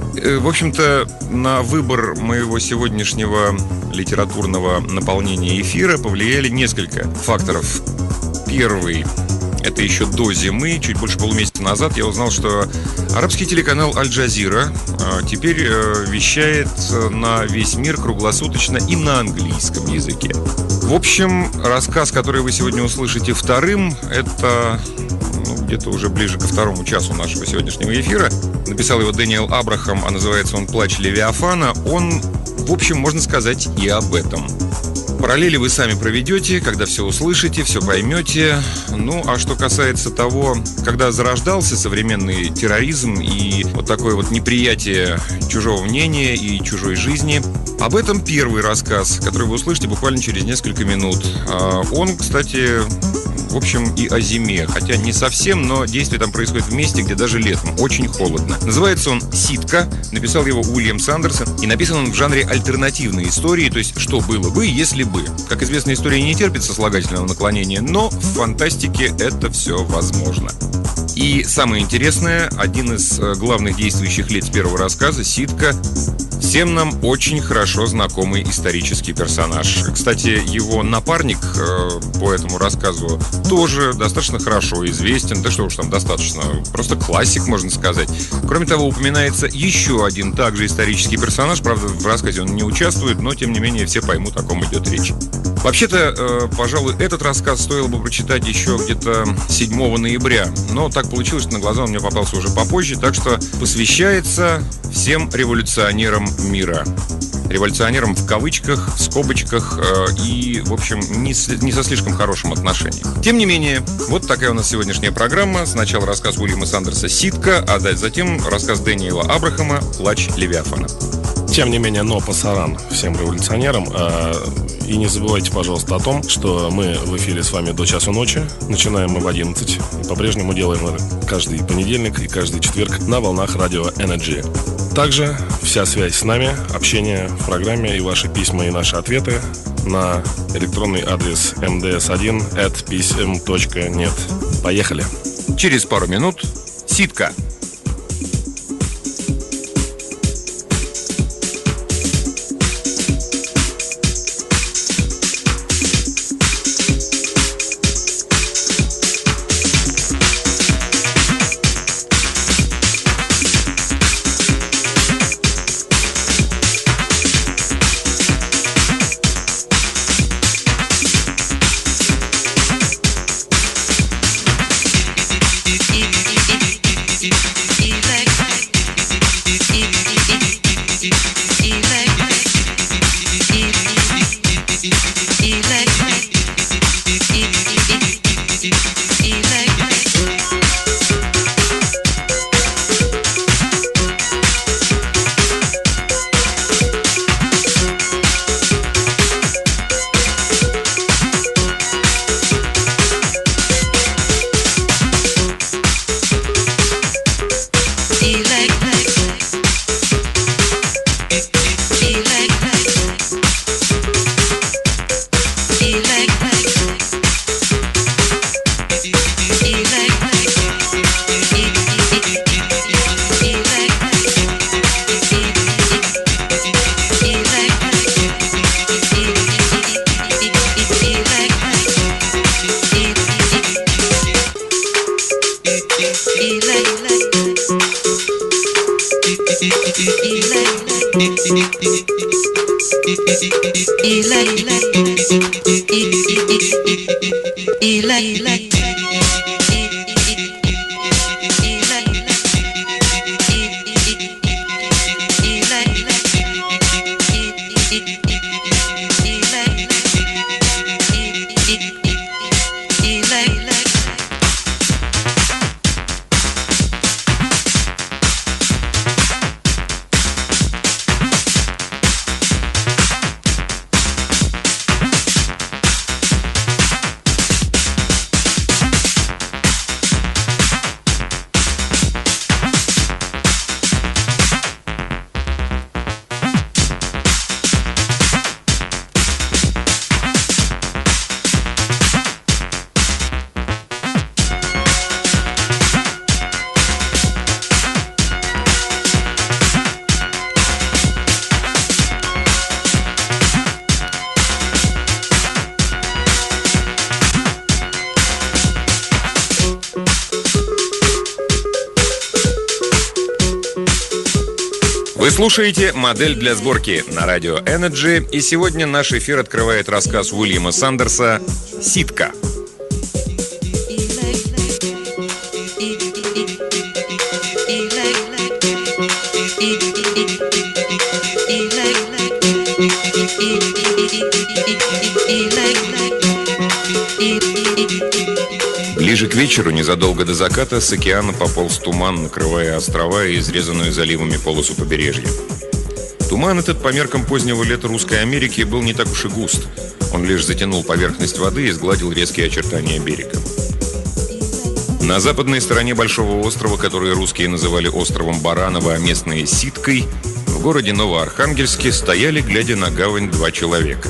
В общем-то, на выбор моего сегодняшнего литературного наполнения эфира повлияли несколько факторов. Первый — это еще до зимы, чуть больше полумесяца назад, я узнал, что арабский телеканал Аль-Джазира теперь вещает на весь мир круглосуточно и на английском языке. В общем, рассказ, который вы сегодня услышите вторым, это где-то уже ближе ко второму часу нашего сегодняшнего эфира. Написал его Дэниел Абрахам, а называется он «Плач Левиафана». Он, в общем, можно сказать и об этом. Параллели вы сами проведете, когда все услышите, все поймете. Ну, а что касается того, когда зарождался современный терроризм и вот такое вот неприятие чужого мнения и чужой жизни, об этом первый рассказ, который вы услышите буквально через несколько минут. Он, кстати, в общем, и о зиме, хотя не совсем, но действие там происходит в месте, где даже летом очень холодно. Называется он «Ситка», написал его Уильям Сандерсон, и написан он в жанре альтернативной истории, то есть «Что было бы, если бы». Как известно, история не терпит сослагательного наклонения, но в фантастике это все возможно. И самое интересное, один из главных действующих лиц первого рассказа, Ситка, всем нам очень хорошо знакомый исторический персонаж. Кстати, его напарник по этому рассказу тоже достаточно хорошо известен. Да что уж там достаточно, просто классик, можно сказать. Кроме того, упоминается еще один также исторический персонаж. Правда, в рассказе он не участвует, но тем не менее все поймут, о ком идет речь. Вообще-то, пожалуй, этот рассказ стоило бы прочитать еще где-то 7 ноября. Но так получилось, что на глаза он мне попался уже попозже. Так что посвящается всем революционерам мира. Революционерам в кавычках, в скобочках и, в общем, не со слишком хорошим отношением. Тем не менее, вот такая у нас сегодняшняя программа. Сначала рассказ Уильяма Сандерса «Ситка», а затем рассказ Дэниела Абрахама «Плач Левиафана». Тем не менее, но пасаран всем революционерам. И не забывайте, пожалуйста, о том, что мы в эфире с вами до часу ночи. Начинаем мы в 11. И по-прежнему делаем это каждый понедельник и каждый четверг на волнах радио Energy. Также вся связь с нами, общение в программе и ваши письма и наши ответы на электронный адрес mds1@psm.net. Поехали! Через пару минут «Ситка». Вы слушаете «Модель для сборки» на радио Energy, и сегодня наш эфир открывает рассказ Уильяма Сандерса «Ситка». Ближе к вечеру, незадолго до заката, с океана пополз туман, накрывая острова и изрезанную заливами полосу побережья. Туман этот, по меркам позднего лета Русской Америки, был не так уж и густ. Он лишь затянул поверхность воды и сгладил резкие очертания берега. На западной стороне большого острова, который русские называли островом Баранова, а местные Ситкой, в городе Новоархангельске стояли, глядя на гавань, два человека.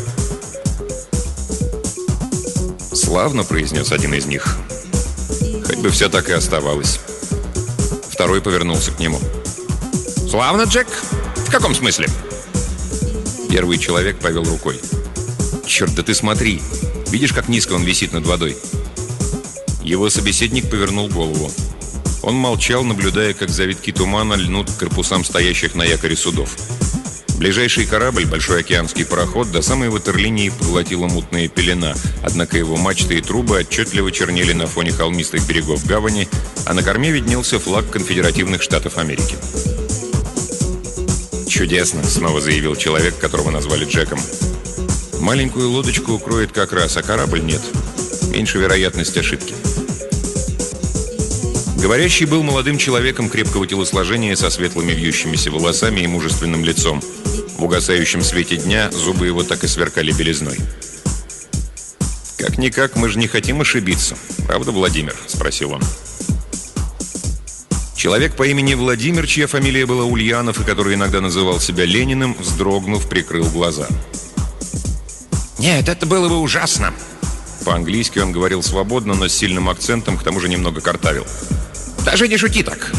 «Славно», — произнес один из них. «Хоть бы все так и оставалось». Второй повернулся к нему. «Славно, Джек? В каком смысле?» Первый человек повел рукой. «Черт, да ты смотри! Видишь, как низко он висит над водой?» Его собеседник повернул голову. Он молчал, наблюдая, как завитки тумана льнут к корпусам стоящих на якоре судов. Ближайший корабль, большой океанский пароход, до самой ватерлинии поглотила мутная пелена, однако его мачты и трубы отчетливо чернели на фоне холмистых берегов гавани, а на корме виднелся флаг Конфедеративных Штатов Америки. «Чудесно», — снова заявил человек, которого назвали Джеком. «Маленькую лодочку укроет как раз, а корабль нет. Меньше вероятность ошибки». Говорящий был молодым человеком крепкого телосложения со светлыми вьющимися волосами и мужественным лицом. В угасающем свете дня зубы его так и сверкали белизной. «Как-никак, мы же не хотим ошибиться. Правда, Владимир?» – спросил он. Человек по имени Владимир, чья фамилия была Ульянов и который иногда называл себя Лениным, вздрогнув, прикрыл глаза. «Нет, это было бы ужасно!» По-английски он говорил свободно, но с сильным акцентом, к тому же немного картавил. «Даже не шути так!»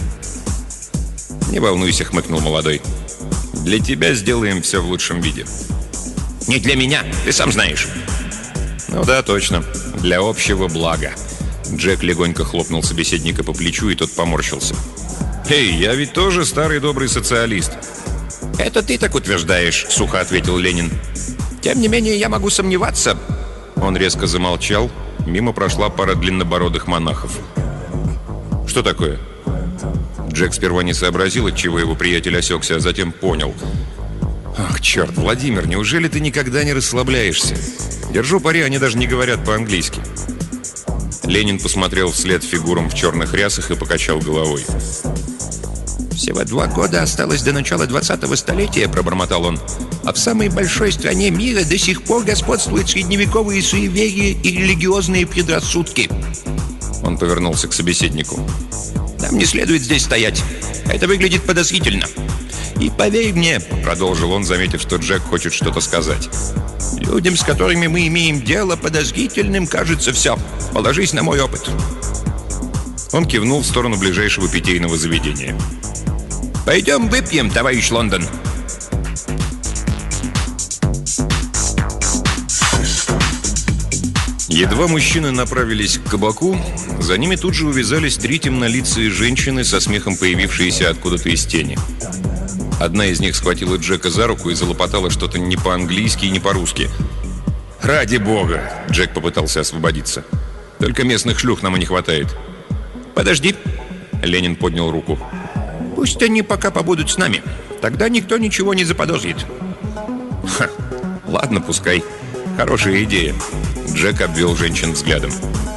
«Не волнуйся», — хмыкнул молодой. «Для тебя сделаем все в лучшем виде». «Не для меня, ты сам знаешь». «Ну да, точно. Для общего блага». Джек легонько хлопнул собеседника по плечу, и тот поморщился. «Эй, я ведь тоже старый добрый социалист». «Это ты так утверждаешь», — сухо ответил Ленин. «Тем не менее, я могу сомневаться». Он резко замолчал. Мимо прошла пара длиннобородых монахов. «Что такое?» Джек сперва не сообразил, отчего его приятель осекся, а затем понял. «Ах, черт, Владимир, неужели ты никогда не расслабляешься? Держу пари, они даже не говорят по-английски». Ленин посмотрел вслед фигурам в черных рясах и покачал головой. «Всего 2 года осталось до начала 20-го столетия», — пробормотал он. «А в самой большой стране мира до сих пор господствуют средневековые суеверия и религиозные предрассудки». Он повернулся к собеседнику. «Нам не следует здесь стоять. Это выглядит подозрительно. И поверь мне», — продолжил он, заметив, что Джек хочет что-то сказать, «людям, с которыми мы имеем дело, подозрительным кажется все. Положись на мой опыт». Он кивнул в сторону ближайшего питейного заведения. «Пойдем выпьем, товарищ Лондон». Едва мужчины направились к кабаку, за ними тут же увязались 3 темнолицые женщины, со смехом появившиеся откуда-то из тени. Одна из них схватила Джека за руку и залопотала что-то не по-английски и не по-русски. «Ради бога!» — Джек попытался освободиться. «Только местных шлюх нам и не хватает». «Подожди!» — Ленин поднял руку. «Пусть они пока побудут с нами. Тогда никто ничего не заподозрит». «Ха! Ладно, пускай. Хорошая идея». Джек обвел женщин взглядом.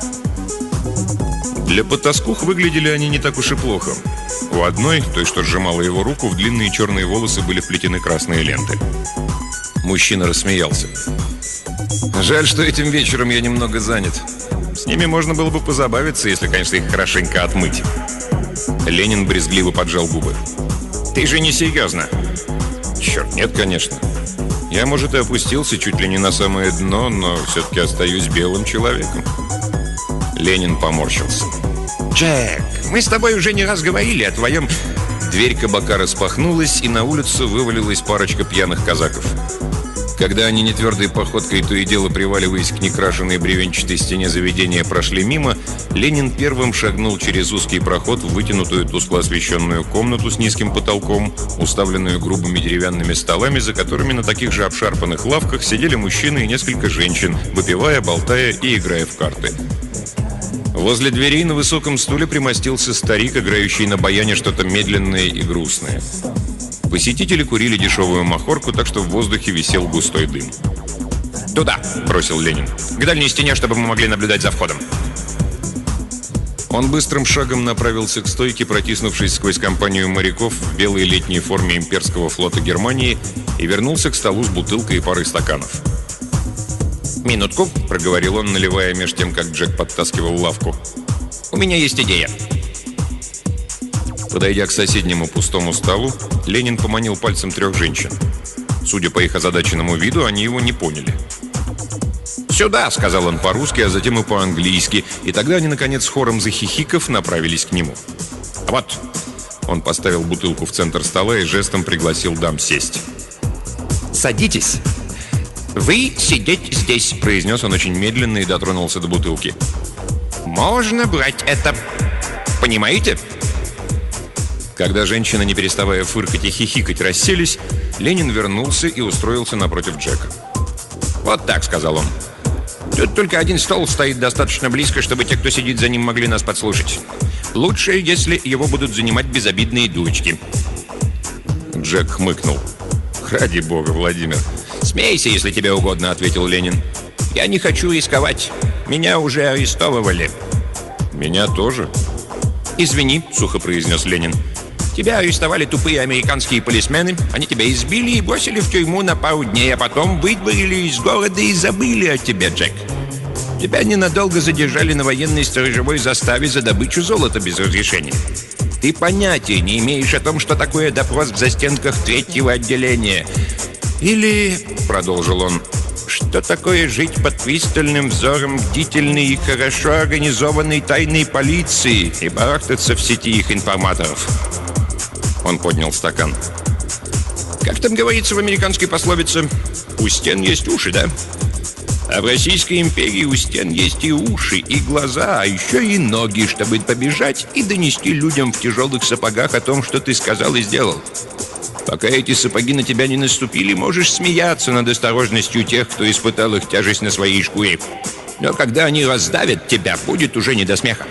Для потаскух выглядели они не так уж и плохо. У одной, той, что сжимала его руку, в длинные черные волосы были вплетены красные ленты. Мужчина рассмеялся. «Жаль, что этим вечером я немного занят. С ними можно было бы позабавиться, если, конечно, их хорошенько отмыть». Ленин брезгливо поджал губы. «Ты же не серьезно?» «Черт, нет, конечно. Я, может, и опустился чуть ли не на самое дно, но все-таки остаюсь белым человеком». Ленин поморщился. «Джек, мы с тобой уже не раз говорили о твоем...» Дверь кабака распахнулась, и на улицу вывалилась парочка пьяных казаков. Когда они нетвердой походкой, то и дело приваливаясь к некрашенной бревенчатой стене заведения, прошли мимо, Ленин первым шагнул через узкий проход в вытянутую тускло освещенную комнату с низким потолком, уставленную грубыми деревянными столами, за которыми на таких же обшарпанных лавках сидели мужчины и несколько женщин, выпивая, болтая и играя в карты. Возле дверей на высоком стуле примостился старик, играющий на баяне что-то медленное и грустное. Посетители курили дешевую махорку, так что в воздухе висел густой дым. «Туда!» – бросил Ленин. «К дальней стене, чтобы мы могли наблюдать за входом». Он быстрым шагом направился к стойке, протиснувшись сквозь компанию моряков в белой летней форме имперского флота Германии, и вернулся к столу с бутылкой и парой стаканов. «Минутку», – проговорил он, наливая меж тем, как Джек подтаскивал лавку. «У меня есть идея». Подойдя к соседнему пустому столу, Ленин поманил пальцем 3 женщин. Судя по их озадаченному виду, они его не поняли. «Сюда!» — сказал он по-русски, а затем и по-английски, и тогда они, наконец, хором захихиков направились к нему. «Вот!» — он поставил бутылку в центр стола и жестом пригласил дам сесть. «Садитесь!» «Вы сидеть здесь!» — произнес он очень медленно и дотронулся до бутылки. «Можно брать это! Понимаете?» Когда женщины, не переставая фыркать и хихикать, расселись, Ленин вернулся и устроился напротив Джека. «Вот так», — сказал он. «Тут только один стол стоит достаточно близко, чтобы те, кто сидит за ним, могли нас подслушать. Лучше, если его будут занимать безобидные дурочки». Джек хмыкнул. «Ради бога, Владимир». «Смейся, если тебе угодно», — ответил Ленин. «Я не хочу рисковать. Меня уже арестовывали». «Меня тоже?» «Извини», — сухо произнес Ленин. «Тебя арестовали тупые американские полисмены. Они тебя избили и бросили в тюрьму на пару дней, а потом выдворили из города и забыли о тебе, Джек. Тебя ненадолго задержали на военной сторожевой заставе за добычу золота без разрешения. Ты понятия не имеешь о том, что такое допрос в застенках 3-го отделения. Или, — продолжил он, — что такое жить под пристальным взором бдительной и хорошо организованной тайной полиции и барахтаться в сети их информаторов». Он поднял стакан. «Как там говорится в американской пословице, у стен есть уши, да? А в Российской империи у стен есть и уши, и глаза, а еще и ноги, чтобы побежать и донести людям в тяжелых сапогах о том, что ты сказал и сделал. Пока эти сапоги на тебя не наступили, можешь смеяться над осторожностью тех, кто испытал их тяжесть на своей шкуре. Но когда они раздавят тебя, будет уже не до смеха».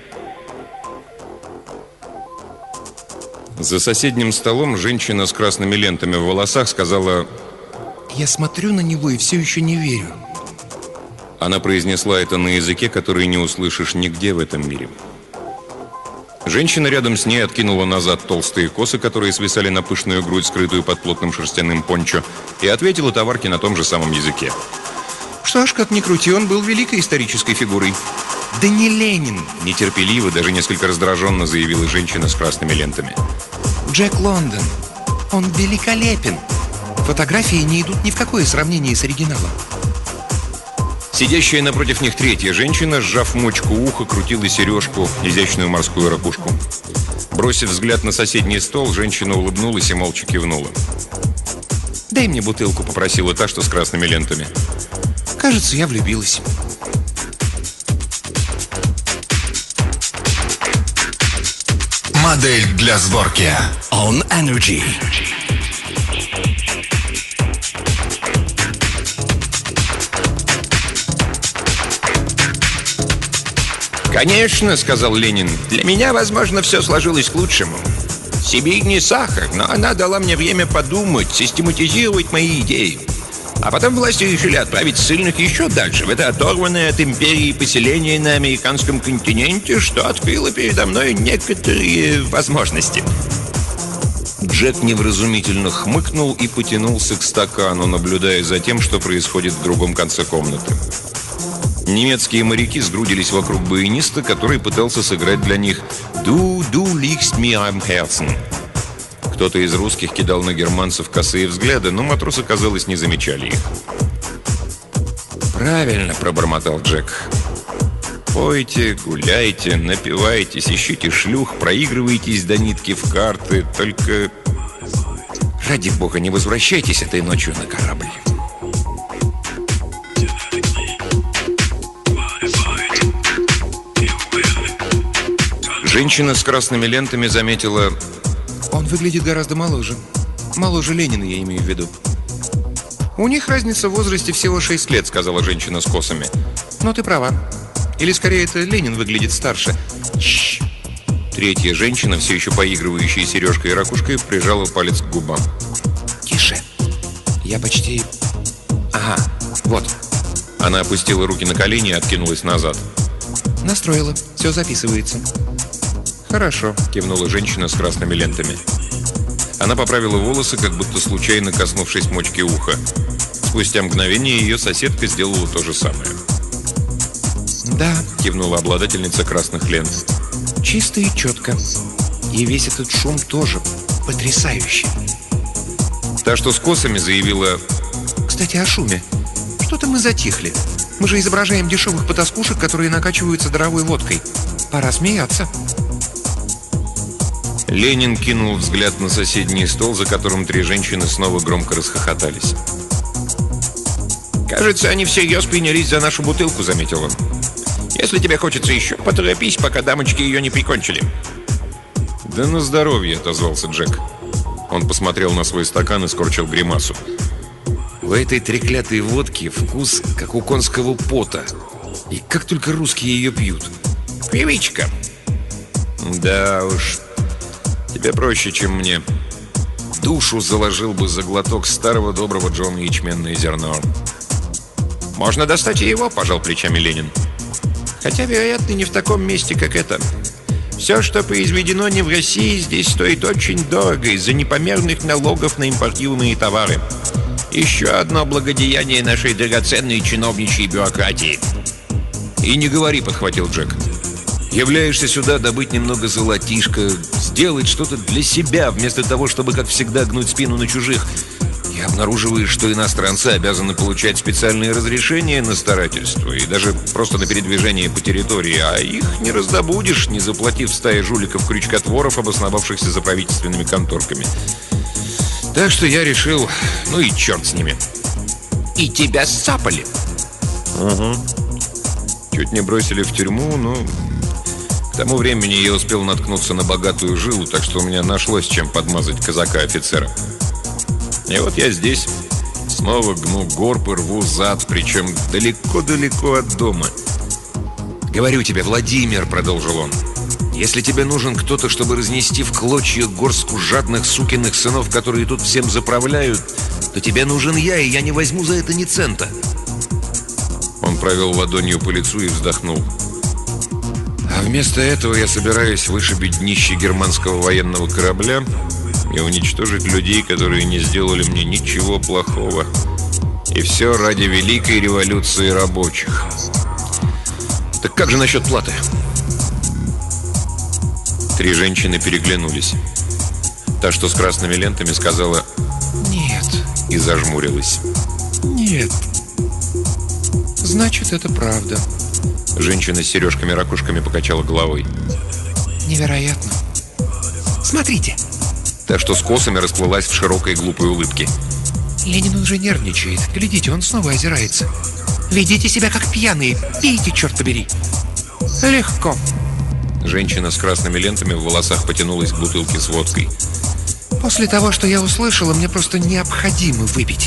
За соседним столом женщина с красными лентами в волосах сказала: «Я смотрю на него и все еще не верю». Она произнесла это на языке, который не услышишь нигде в этом мире. Женщина рядом с ней откинула назад толстые косы, которые свисали на пышную грудь, скрытую под плотным шерстяным пончо, и ответила товарке на том же самом языке. «Что ж, как ни крути, он был великой исторической фигурой». «Да не Ленин!» — нетерпеливо, даже несколько раздраженно заявила женщина с красными лентами. «Джек Лондон. Он великолепен. Фотографии не идут ни в какое сравнение с оригиналом». Сидящая напротив них 3-я женщина, сжав мочку уха, крутила сережку, изящную морскую ракушку. Бросив взгляд на соседний стол, женщина улыбнулась и молча кивнула. «Дай мне бутылку», — попросила та, что с красными лентами. «Кажется, я влюбилась». Модель для сборки On Energy. «Конечно», — сказал Ленин, — «для меня, возможно, все сложилось к лучшему. Сибирь не сахар, но она дала мне время подумать, систематизировать мои идеи. А потом власти решили отправить ссыльных еще дальше, в это оторванное от империи поселение на американском континенте, что открыло передо мной некоторые возможности». Джек невразумительно хмыкнул и потянулся к стакану, наблюдая за тем, что происходит в другом конце комнаты. Немецкие моряки сгрудились вокруг баяниста, который пытался сыграть для них «Du liegst mir am Herzen». Кто-то из русских кидал на германцев косые взгляды, но матросы, казалось, не замечали их. «Правильно», — пробормотал Джек. «Пойте, гуляйте, напивайтесь, ищите шлюх, проигрывайтесь до нитки в карты, только ради бога не возвращайтесь этой ночью на корабль». Женщина с красными лентами заметила... Он выглядит гораздо моложе. Моложе Ленина, я имею в виду. «У них разница в возрасте всего 6 лет», — сказала женщина с косами. Но ты права. Или скорее это Ленин выглядит старше. Чш. Третья женщина, все еще поигрывающая сережкой и ракушкой, прижала палец к губам. Тише. Я почти... Ага, вот. Она опустила руки на колени и откинулась назад. Настроила. Все записывается. «Хорошо», — кивнула женщина с красными лентами. Она поправила волосы, как будто случайно коснувшись мочки уха. Спустя мгновение ее соседка сделала то же самое. Да, Кивнула обладательница красных лент. чисто и четко. И весь этот шум тоже потрясающий. Та, что с косами, заявила... Кстати, о шуме. Что-то мы затихли. Мы же изображаем дешевых потаскушек, которые накачиваются даровой водкой. Пора смеяться. Ленин кинул взгляд на соседний стол, за которым три женщины снова громко расхохотались. «Кажется, они всерьез принялись за нашу бутылку», — заметил он. «Если тебе хочется еще, поторопись, пока дамочки ее не прикончили». «Да на здоровье», — отозвался Джек. Он посмотрел на свой стакан и скорчил гримасу. «У этой треклятой водки вкус, как у конского пота. И как только русские ее пьют. Привычка». «Да уж, тебе проще, чем мне. Душу заложил бы за глоток старого доброго Джона ячменное зерно». «Можно достать и его», — пожал плечами Ленин. «Хотя, вероятно, не в таком месте, как это. Все, что произведено не в России, здесь стоит очень дорого из-за непомерных налогов на импортируемые товары. Еще одно благодеяние нашей драгоценной чиновничьей бюрократии». «И не говори», — подхватил Джек. «Являешься сюда добыть немного золотишка, сделать что-то для себя, вместо того, чтобы, как всегда, гнуть спину на чужих. И обнаруживаешь, что иностранцы обязаны получать специальные разрешения на старательство и даже просто на передвижение по территории, а их не раздобудешь, не заплатив стае жуликов-крючкотворов, обосновавшихся за правительственными конторками. Так что я решил, ну и черт с ними». «И тебя сцапали?» «Угу. Чуть не бросили в тюрьму, но к тому времени я успел наткнуться на богатую жилу, так что у меня нашлось чем подмазать казака-офицера. И вот я здесь, снова гну горб и рву зад, причем далеко-далеко от дома. «Говорю тебе, Владимир», — продолжил он, — «если тебе нужен кто-то, чтобы разнести в клочья горстку жадных сукиных сынов, которые тут всем заправляют, то тебе нужен я, и я не возьму за это ни цента». Он провел ладонью по лицу и вздохнул. «А вместо этого я собираюсь вышибить днище германского военного корабля и уничтожить людей, которые не сделали мне ничего плохого. И все ради великой революции рабочих. Так как же насчет платы?» Три женщины переглянулись. Та, что с красными лентами, сказала Нет, и зажмурилась. нет. Значит, это правда. Женщина с сережками-ракушками покачала головой. Невероятно. Смотрите. Та, что с косами, расплылась в широкой глупой улыбке. Ленин уже нервничает. Глядите, он снова озирается. Ведите себя как пьяные. Пейте, черт побери. Легко. Женщина с красными лентами в волосах потянулась к бутылке с водкой. После того, что я услышала, мне просто необходимо выпить.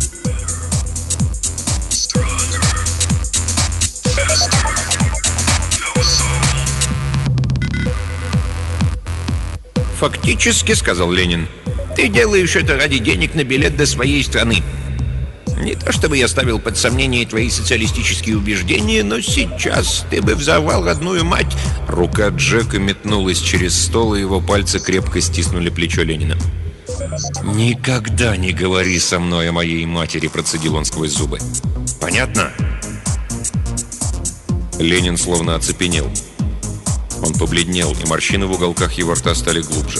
«Фактически, — сказал Ленин, — ты делаешь это ради денег на билет до своей страны. Не то чтобы я ставил под сомнение твои социалистические убеждения, но сейчас ты бы взорвал родную мать». Рука Джека метнулась через стол, и его пальцы крепко стиснули плечо Ленина. «Никогда не говори со мной о моей матери», — процедил он сквозь зубы. «Понятно?» Ленин словно оцепенел. Он побледнел, и морщины в уголках его рта стали глубже.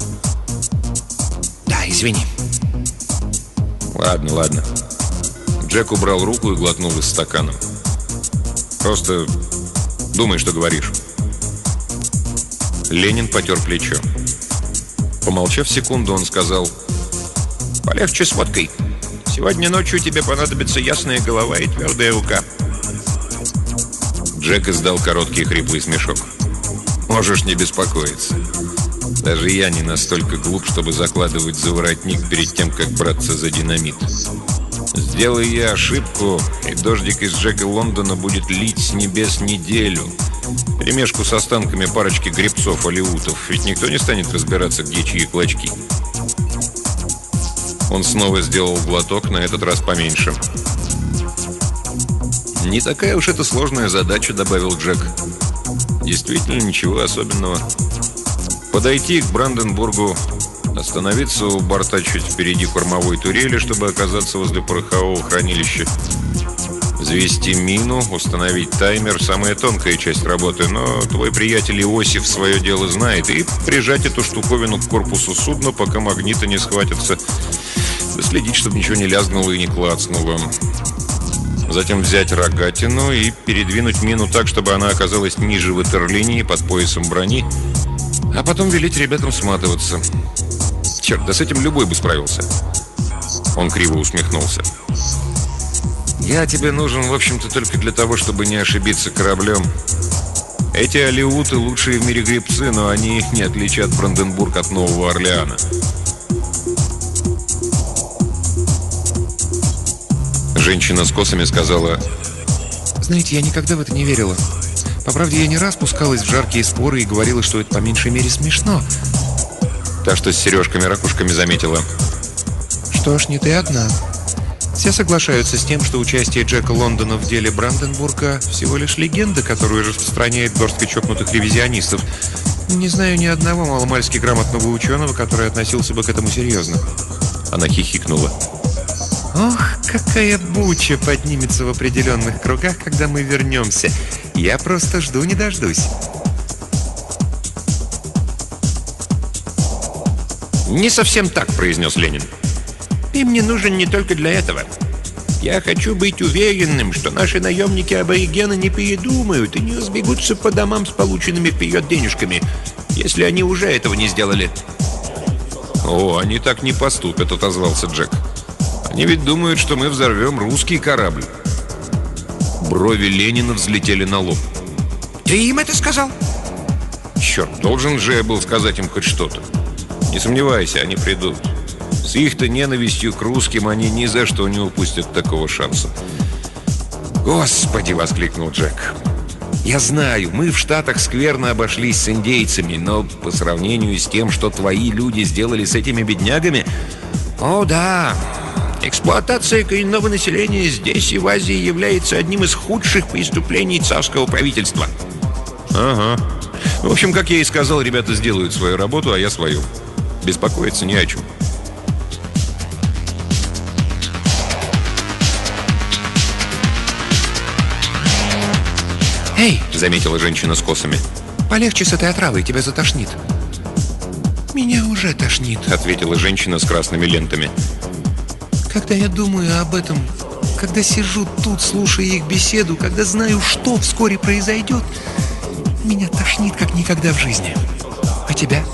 Да, извини. «Ладно, ладно». Джек убрал руку и глотнул из стакана. «Просто думай, что говоришь». Ленин потер плечо. Помолчав секунду, он сказал: «Полегче с водкой. Сегодня ночью тебе понадобится ясная голова и твердая рука». Джек издал короткий хриплый смешок. Можешь не беспокоиться. Даже я не настолько глуп, чтобы закладывать за воротник перед тем, как браться за динамит. Сделай я ошибку, и дождик из Джека Лондона будет лить с небес неделю. Перемешку с останками парочки гребцов-алиутов. Ведь никто не станет разбираться, где чьи клочки. Он снова сделал глоток, на этот раз поменьше. «Не такая уж это сложная задача», — добавил Джек. «Действительно, ничего особенного. Подойти к Бранденбургу, остановиться у борта чуть впереди кормовой турели, чтобы оказаться возле порохового хранилища, взвести мину, установить таймер — самая тонкая часть работы, но твой приятель Иосиф свое дело знает, и прижать эту штуковину к корпусу судна, пока магниты не схватятся, да следить, чтобы ничего не лязгнуло и не клацнуло. Затем взять рогатину и передвинуть мину так, чтобы она оказалась ниже ватерлинии, под поясом брони, а потом велеть ребятам сматываться. Черт, да с этим любой бы справился». Он криво усмехнулся. «Я тебе нужен, в общем-то, только для того, чтобы не ошибиться кораблем. Эти алиуты — лучшие в мире гребцы, но они не отличат Бранденбург от Нового Орлеана». Женщина с косами сказала: Знаете, я никогда в это не верила. По правде, я не раз пускалась в жаркие споры и говорила, что это по меньшей мере смешно. та, что с сережками-ракушками, заметила: Что ж, не ты одна. Все соглашаются с тем, что участие Джека Лондона в деле Бранденбурга всего лишь легенда, которую распространяет горстка чокнутых ревизионистов. Не знаю ни одного маломальски грамотного ученого, который относился бы к этому серьезно. Она хихикнула. Ох, какая буча поднимется в определенных кругах, когда мы вернемся. Я просто жду не дождусь. «Не совсем так», — произнес Ленин. «Ты мне нужен не только для этого. Я хочу быть уверенным, что наши наемники-аборигены не передумают и не разбегутся по домам с полученными вперед денежками, если они уже этого не сделали». «О, они так не поступят», — отозвался Джек. «Они ведь думают, что мы взорвем русский корабль». Брови Ленина взлетели на лоб. «Ты им это сказал?» «Черт, должен же я был сказать им хоть что-то. Не сомневайся, они придут. С их-то ненавистью к русским они ни за что не упустят такого шанса». «Господи!» — воскликнул Джек. «Я знаю, мы в Штатах скверно обошлись с индейцами, но по сравнению с тем, что твои люди сделали с этими беднягами... О, да, эксплуатация коренного населения здесь и в Азии является одним из худших преступлений царского правительства». «Ага. В общем, как я и сказал, ребята сделают свою работу, а я свою. Беспокоиться не о чем». «Эй!» — заметила женщина с косами. Полегче с этой отравой, тебя затошнит. Меня уже тошнит. Ответила женщина с красными лентами. Когда я думаю об этом, когда сижу тут, слушая их беседу, когда знаю, что вскоре произойдет, меня тошнит, как никогда в жизни. А тебя?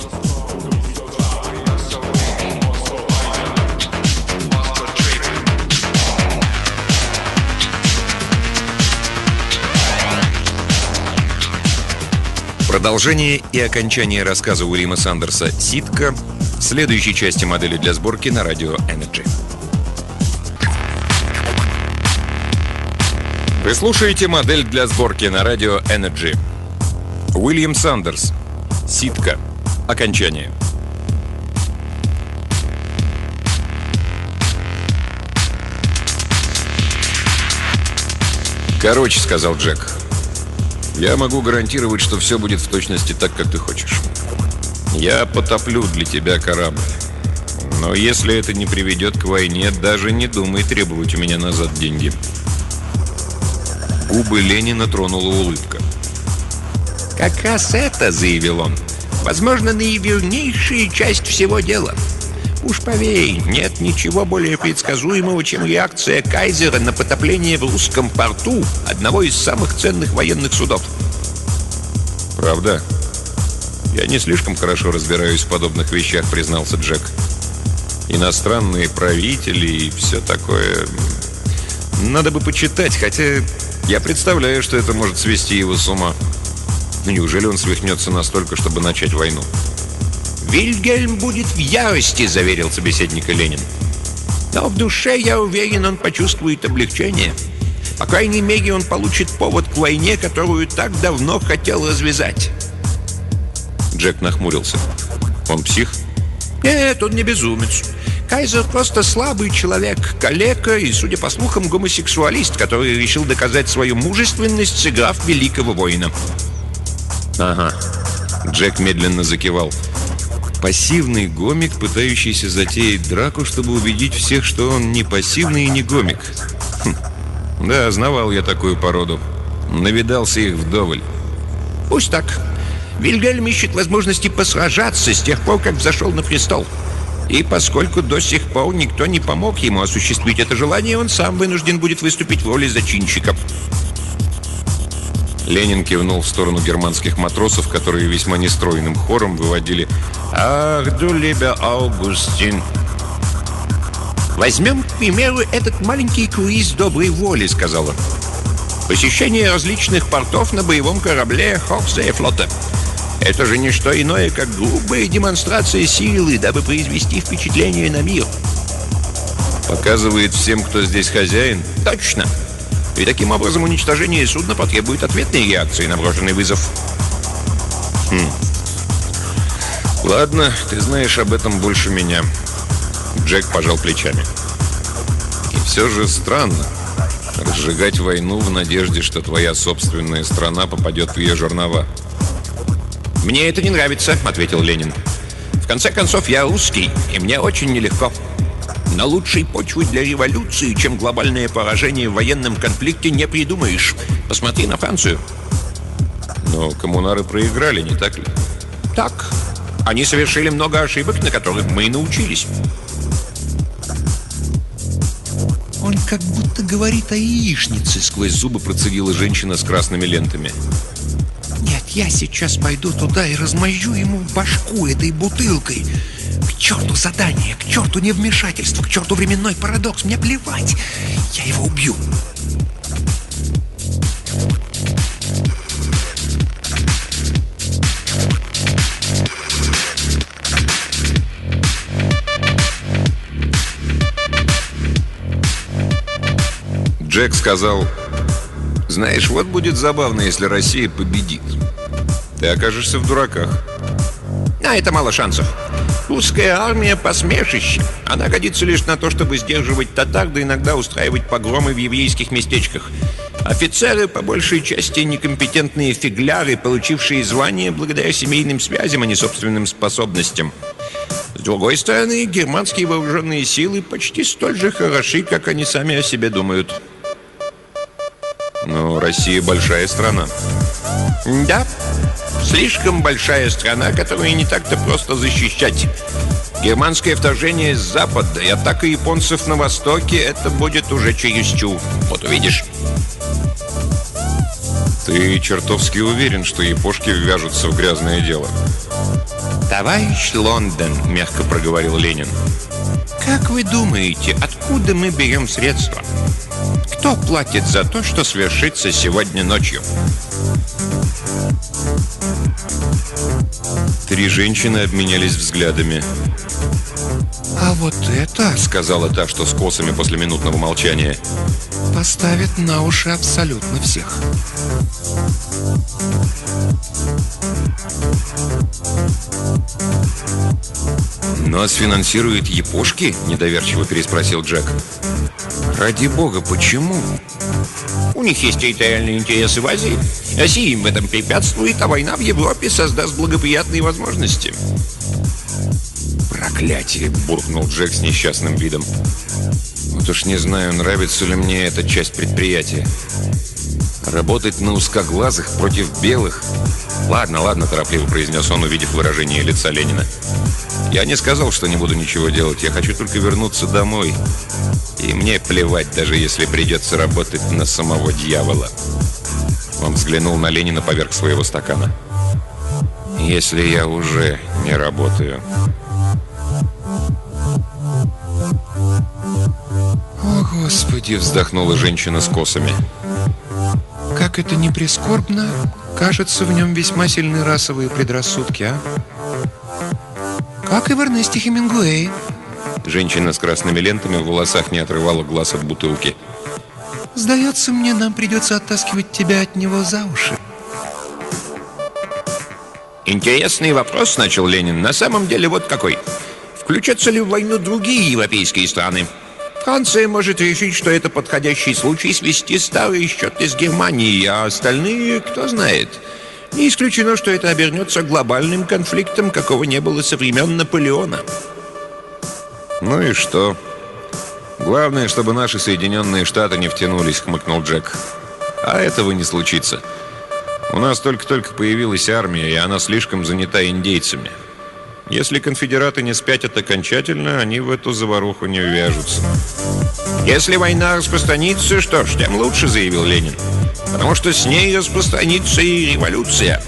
Продолжение и окончание рассказа Уильяма Сандерса «Ситка» в следующей части модели для сборки на радио Energy. Вы слушаете модель для сборки на радио Energy. Уильям Сандерс. «Ситка». Окончание. «Короче», — сказал Джек, — «я могу гарантировать, что все будет в точности так, как ты хочешь. Я потоплю для тебя корабль. Но если это не приведет к войне, даже не думай требовать у меня назад деньги». Губы Ленина тронула улыбка. «Как раз это, — заявил он, — возможно, наивернейшая часть всего дела. Уж поверь, нет ничего более предсказуемого, чем реакция Кайзера на потопление в русском порту одного из самых ценных военных судов». «Правда? Я не слишком хорошо разбираюсь в подобных вещах», — признался Джек. «Иностранные правители и все такое. Надо бы почитать, хотя я представляю, что это может свести его с ума». Ну неужели он свихнется настолько, чтобы начать войну? «Вильгельм будет в ярости», — заверил собеседника Ленин. «Но в душе, я уверен, он почувствует облегчение. По крайней мере, он получит повод к войне, которую так давно хотел развязать». Джек нахмурился. Он псих? Нет, он не безумец. Кайзер просто слабый человек, калека и, судя по слухам, гомосексуалист, который решил доказать свою мужественность, сыграв великого воина. Ага. Джек медленно закивал. Пассивный гомик, пытающийся затеять драку, чтобы убедить всех, что он не пассивный и не гомик. Да, знавал я такую породу. Навидался их вдоволь. Пусть так. Вильгельм ищет возможности посражаться с тех пор, как взошел на престол. И поскольку до сих пор никто не помог ему осуществить это желание, он сам вынужден будет выступить в роли зачинщика. Ленин кивнул в сторону германских матросов, которые весьма нестройным хором выводили «Ах, du lieber Augustin». «Возьмем, к примеру, этот маленький круиз доброй воли», — сказал он. «Посещение различных портов на боевом корабле Hochseeflotte. Это же не что иное, как грубая демонстрация силы, дабы произвести впечатление на мир». Показывает всем, кто здесь хозяин. «Точно. И таким образом уничтожение судна потребует ответной реакции на брошенный вызов». Ладно, ты знаешь об этом больше меня. Джек пожал плечами. И все же странно разжигать войну в надежде, что твоя собственная страна попадет в ее жернова. «Мне это не нравится», — ответил Ленин. «В конце концов, я русский, и мне очень нелегко. Но лучшей почвы для революции, чем глобальное поражение в военном конфликте, не придумаешь. Посмотри на Францию». Но коммунары проиграли, не так ли? Так. Они совершили много ошибок, на которых мы и научились. Он как будто говорит о яичнице. Сквозь зубы процедила женщина с красными лентами. Нет, я сейчас пойду туда и размозжу ему башку этой бутылкой. К черту задание, к черту невмешательство, к черту временной парадокс. Мне плевать. Я его убью. Джек сказал: «Знаешь, вот будет забавно, если Россия победит. Ты окажешься в дураках». А это мало шансов. Русская армия — посмешище. Она годится лишь на то, чтобы сдерживать татар, да иногда устраивать погромы в еврейских местечках. Офицеры, по большей части, некомпетентные фигляры, получившие звание благодаря семейным связям, а не собственным способностям. С другой стороны, германские вооруженные силы почти столь же хороши, как они сами о себе думают. Но Россия большая страна. Да, слишком большая страна, которую не так-то просто защищать. Германское вторжение с запада и атака японцев на востоке — это будет уже чересчур. Вот увидишь. Ты чертовски уверен, что япошки ввяжутся в грязное дело? «Товарищ Лондон», — мягко проговорил Ленин, — «как вы думаете, откуда мы берем средства? Кто платит за то, что свершится сегодня ночью?» Три женщины обменялись взглядами. А вот это, Сказала та, что с косами после минутного молчания. поставит на уши абсолютно всех. «Нас финансируют япошки?» – недоверчиво переспросил Джек. «Ради бога, почему?» У них есть территориальные интересы в Азии. Россия им в этом препятствует, а война в Европе создаст благоприятные возможности. «Проклятие!» – буркнул Джек с несчастным видом. «Вот уж не знаю, нравится ли мне эта часть предприятия. Работать на узкоглазых против белых?» «Ладно, ладно», – торопливо произнес он, увидев выражение лица Ленина. «Я не сказал, что не буду ничего делать. Я хочу только вернуться домой. И мне плевать, даже если придется работать на самого дьявола». Он взглянул на Ленина поверх своего стакана. «Если я уже не работаю». О, Господи, Вздохнула женщина с косами. как это не прискорбно, Кажется, в нем весьма сильны расовые предрассудки, а? Как и в Эрнесте Хемингуэе. Женщина с красными лентами в волосах не отрывала глаз от бутылки. Сдается мне, нам придется оттаскивать тебя от него за уши. Интересный вопрос, начал Ленин. На самом деле вот какой. Включатся ли в войну другие европейские страны? Франция может решить, что это подходящий случай свести старые счеты с Германией, а остальные, кто знает. Не исключено, что это обернется глобальным конфликтом, какого не было со времен Наполеона. Ну и что? Главное, чтобы наши Соединенные Штаты не втянулись, хмыкнул Джек. А этого не случится. У нас только-только появилась армия, и она слишком занята индейцами. Если конфедераты не спятят окончательно, они в эту заваруху не ввяжутся. Если война распространится, что ж, тем лучше, заявил Ленин. Потому что с ней распространится и революция.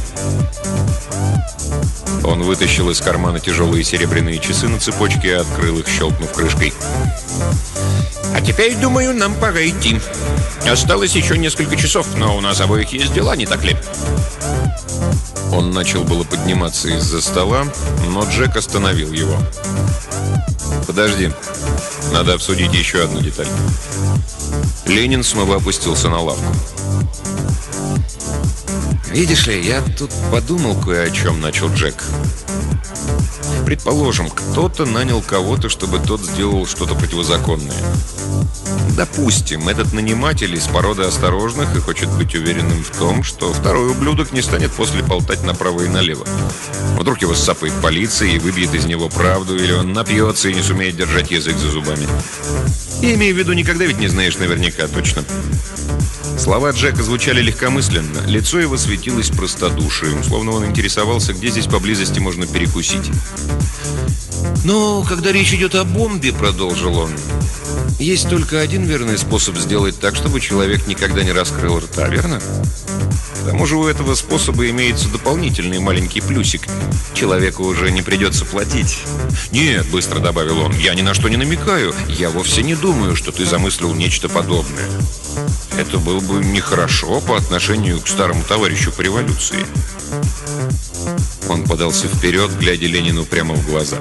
Он вытащил из кармана тяжелые серебряные часы на цепочке и открыл их, щелкнув крышкой. А теперь, думаю, нам пора идти. Осталось еще несколько часов, но у нас обоих есть дела, не так ли? Он начал было подниматься из-за стола, но Джек остановил его. «Подожди, надо обсудить еще одну деталь». Ленин снова опустился на лавку. «Видишь ли, я тут подумал кое о чем», — начал Джек. «Предположим, кто-то нанял кого-то, чтобы тот сделал что-то противозаконное. Допустим, этот наниматель из породы осторожных и хочет быть уверенным в том, что второй ублюдок не станет после болтать направо и налево. Вдруг его сцапает полиция и выбьет из него правду, или он напьется и не сумеет держать язык за зубами. Я имею в виду, никогда ведь не знаешь наверняка, точно». Слова Джека звучали легкомысленно, лицо его светилось простодушием, словно он интересовался, где здесь поблизости можно перекусить. «Но когда речь идет о бомбе, — продолжил он, — есть только один верный способ сделать так, чтобы человек никогда не раскрыл рта, верно? К тому же у этого способа имеется дополнительный маленький плюсик. Человеку уже не придется платить». «Нет, — быстро добавил он, — я ни на что не намекаю. Я вовсе не думаю, что ты замыслил нечто подобное. Это было бы нехорошо по отношению к старому товарищу по революции». Он подался вперед, глядя Ленину прямо в глаза.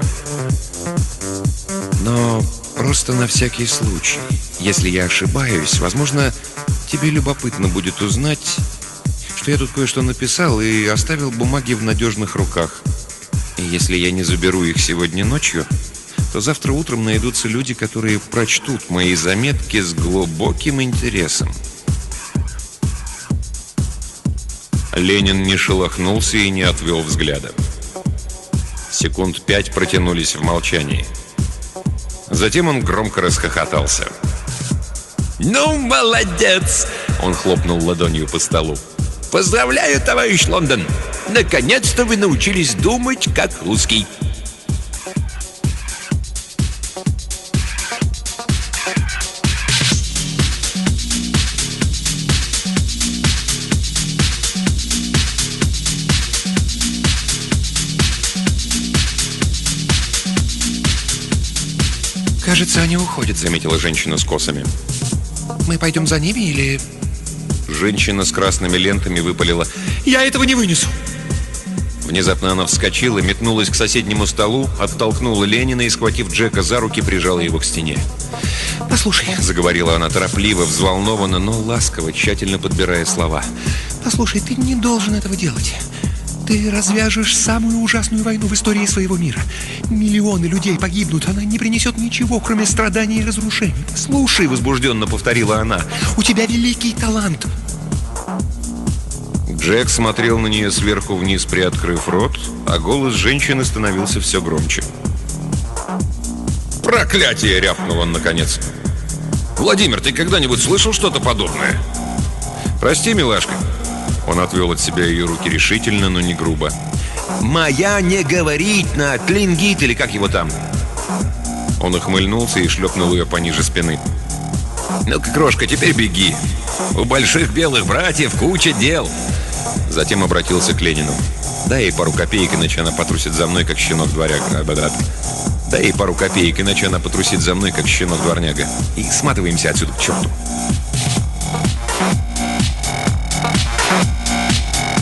«Но просто на всякий случай, если я ошибаюсь, возможно, тебе любопытно будет узнать, что я тут кое-что написал и оставил бумаги в надежных руках. И если я не заберу их сегодня ночью, то завтра утром найдутся люди, которые прочтут мои заметки с глубоким интересом». Ленин не шелохнулся и не отвел взгляда. Секунд 5 протянулись в молчании. Затем он громко расхохотался. «Ну, молодец!» Он хлопнул ладонью по столу. «Поздравляю, товарищ Лондон! Наконец-то вы научились думать как русский!» «Кажется, они уходят», — заметила женщина с косами. «Мы пойдем за ними или...» Женщина с красными лентами выпалила: «Я этого не вынесу!» Внезапно она вскочила, метнулась к соседнему столу, оттолкнула Ленина и, схватив Джека за руки, прижала его к стене. «Послушай», — заговорила она торопливо, взволнованно, но ласково, тщательно подбирая слова. «Послушай, ты не должен этого делать. Ты развяжешь самую ужасную войну в истории своего мира. Миллионы людей погибнут, она не принесет ничего, кроме страданий и разрушений. «Слушай», — возбужденно повторила она, — «у тебя великий талант». Джек смотрел на нее сверху вниз, приоткрыв рот, а голос женщины становился все громче. «Проклятие!» — рявкнул он наконец. «Владимир, ты когда-нибудь слышал что-то подобное?» «Прости, милашка». Он отвел от себя ее руки решительно, но не грубо. «Моя не говорить на тлингит, или как его там?» Он ухмыльнулся и шлепнул ее пониже спины. «Ну-ка, крошка, теперь беги. У больших белых братьев куча дел». Затем обратился к Ленину. «Дай ей пару копеек, иначе она потрусит за мной, как щенок-дворяга. Дай ей пару копеек, иначе она потрусит за мной, как щенок-дворняга. И сматываемся отсюда к черту».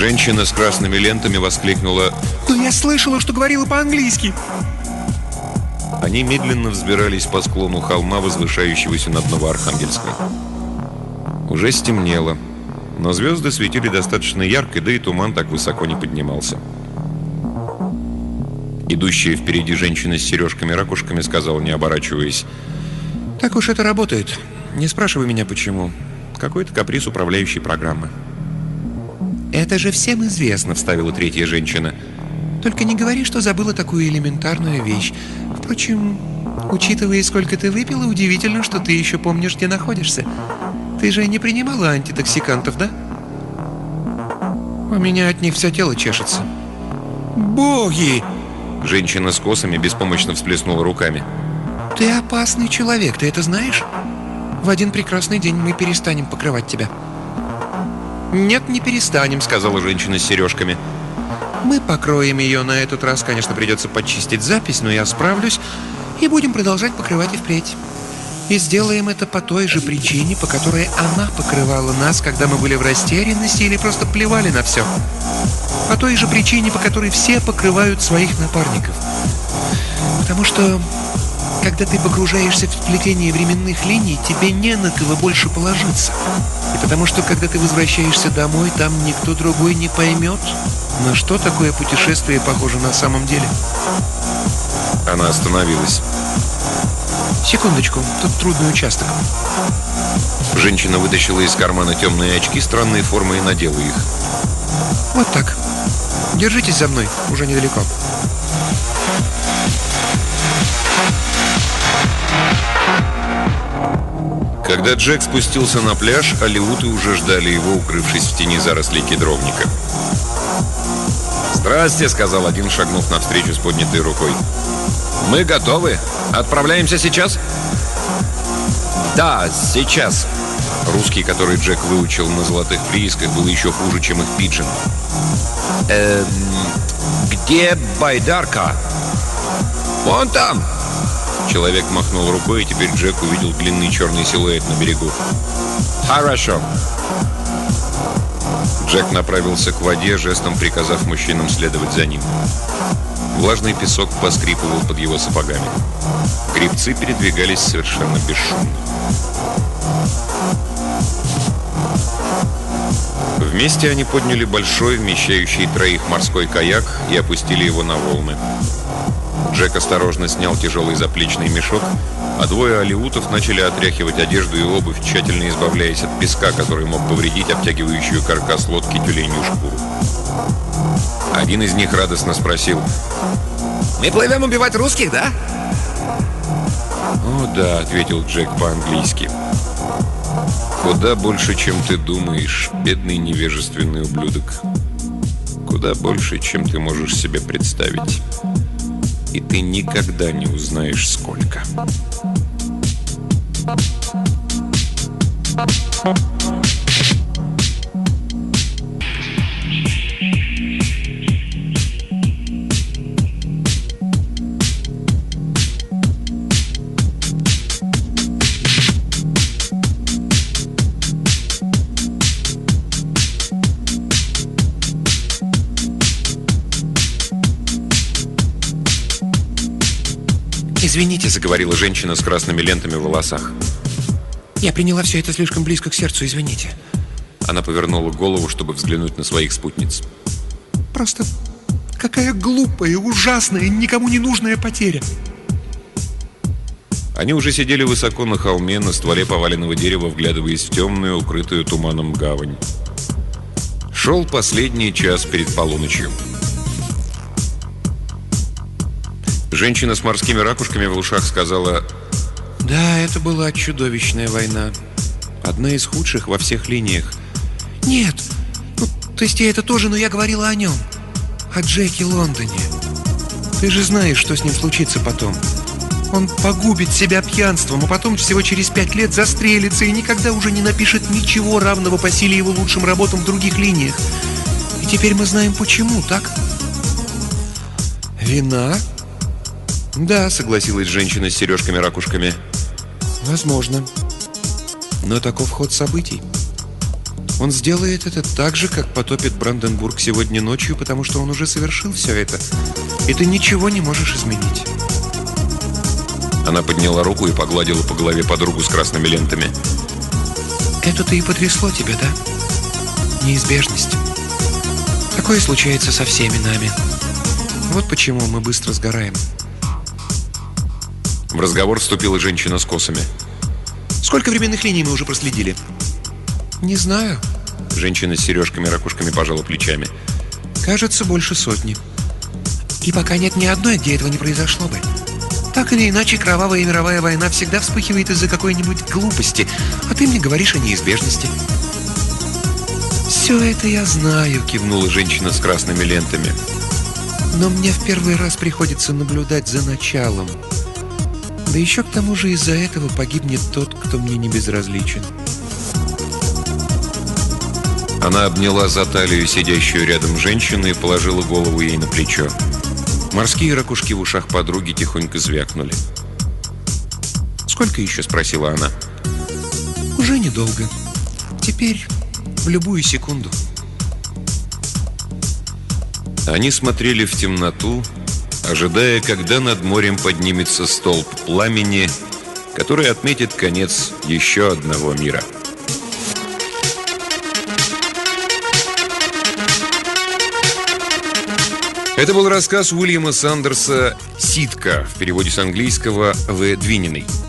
Женщина с красными лентами воскликнула: «Но я слышала, что говорила по-английски!» Они медленно взбирались по склону холма, возвышающегося над Новоархангельском. Уже стемнело, но звезды светили достаточно ярко, да и туман так высоко не поднимался. Идущая впереди женщина с сережками-ракушками сказала, не оборачиваясь: «Так уж это работает. Не спрашивай меня, почему. Какой-то каприз управляющей программы». «Это же всем известно», — вставила третья женщина. «Только не говори, что забыла такую элементарную вещь. Впрочем, учитывая, сколько ты выпила, удивительно, что ты еще помнишь, где находишься. Ты же не принимала антитоксикантов, да?» «У меня от них все тело чешется». «Боги!» Женщина с косами беспомощно всплеснула руками. «Ты опасный человек, ты это знаешь? В один прекрасный день мы перестанем покрывать тебя». «Нет, не перестанем», — сказала женщина с сережками. «Мы покроем ее на этот раз. Конечно, придется почистить запись, но я справлюсь. И будем продолжать покрывать и впредь. И сделаем это по той же причине, по которой она покрывала нас, когда мы были в растерянности или просто плевали на все. По той же причине, по которой все покрывают своих напарников. Потому что, когда ты погружаешься в сплетение временных линий, тебе не на кого больше положиться. И потому что, когда ты возвращаешься домой, там никто другой не поймет, на что такое путешествие похоже на самом деле». Она остановилась. «Секундочку, тут трудный участок». Женщина вытащила из кармана темные очки странной формы и надела их. «Вот так. Держитесь за мной, уже недалеко». Когда Джек спустился на пляж, алеуты уже ждали его, укрывшись в тени зарослей кедровника. «Здрасте», — сказал один, шагнув навстречу с поднятой рукой. Мы готовы. Отправляемся сейчас? Да, сейчас. Русский, который Джек выучил на золотых приисках, был еще хуже, чем их пиджин. Где байдарка? Вон там. Человек махнул рукой, и теперь Джек увидел длинный черный силуэт на берегу. Хорошо. Джек направился к воде, жестом приказав мужчинам следовать за ним. Влажный песок поскрипывал под его сапогами. Гребцы передвигались совершенно бесшумно. Вместе они подняли большой, вмещающий троих морской каяк и опустили его на волны. Джек осторожно снял тяжелый заплечный мешок, а двое алеутов начали отряхивать одежду и обувь, тщательно избавляясь от песка, который мог повредить обтягивающую каркас лодки тюленью шкуру. Один из них радостно спросил: «Мы плывем убивать русских, да?» «О, да», — ответил Джек по-английски. «Куда больше, чем ты думаешь, бедный невежественный ублюдок. Куда больше, чем ты можешь себе представить. И ты никогда не узнаешь, сколько». «Извините», — заговорила женщина с красными лентами в волосах. «Я приняла все это слишком близко к сердцу, извините». Она повернула голову, чтобы взглянуть на своих спутниц. «Просто какая глупая, ужасная, никому не нужная потеря». Они уже сидели высоко на холме, на стволе поваленного дерева, вглядываясь в темную, укрытую туманом гавань. Шел последний час перед полуночью. Женщина с морскими ракушками в ушах сказала: «Да, это была чудовищная война. Одна из худших во всех линиях». «Нет, ну, то есть я это тоже, но я говорила о нем. О Джеке Лондоне. Ты же знаешь, что с ним случится потом. Он погубит себя пьянством, а потом всего через 5 лет застрелится и никогда уже не напишет ничего равного по силе его лучшим работам в других линиях. И теперь мы знаем почему, так?» «Вина?» «Да», — согласилась женщина с сережками-ракушками. «Возможно. Но таков ход событий. Он сделает это так же, как потопит Бранденбург сегодня ночью, потому что он уже совершил все это. И ты ничего не можешь изменить. Она подняла руку и погладила по голове подругу с красными лентами. Это-то и потрясло тебя, да? Неизбежность. Такое случается со всеми нами. Вот почему мы быстро сгораем. В разговор вступила женщина с косами. Сколько временных линий мы уже проследили? Не знаю. Женщина с сережками-ракушками пожала плечами. Кажется, больше сотни. И пока нет ни одной, где этого не произошло бы. Так или иначе, кровавая мировая война всегда вспыхивает из-за какой-нибудь глупости, а ты мне говоришь о неизбежности. «Все это я знаю», — Кивнула женщина с красными лентами. «но мне в первый раз приходится наблюдать за началом. Да еще к тому же из-за этого погибнет тот, кто мне не безразличен». Она обняла за талию сидящую рядом женщину и положила голову ей на плечо. Морские ракушки в ушах подруги тихонько звякнули. «Сколько еще?» — спросила она. «Уже недолго. Теперь в любую секунду». Они смотрели в темноту, ожидая, когда над морем поднимется столб пламени, который отметит конец еще одного мира. Это был рассказ Уильяма Сандерса «Ситка», в переводе с английского В. Двининой.